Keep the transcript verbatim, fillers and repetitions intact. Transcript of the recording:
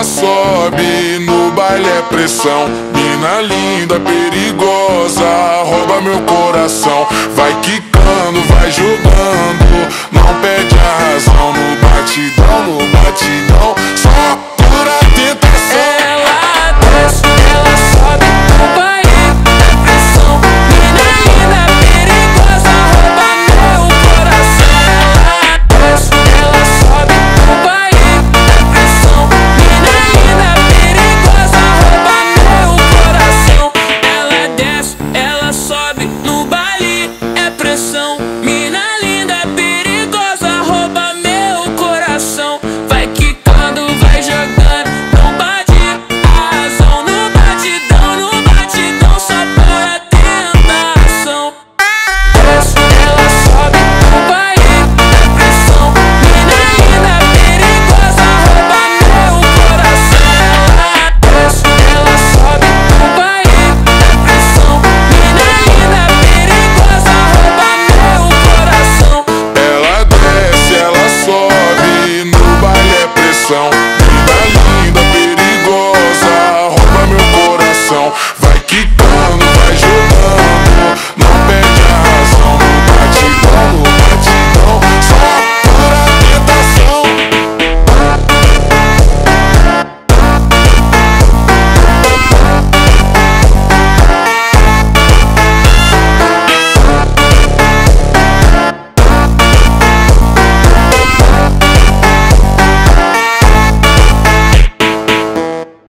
ela sobe, no baile é pressão. Mina linda, perigosa, rouba meu coração. Vai quicando, vai jogando, não perde a razão. No batidão, no batidão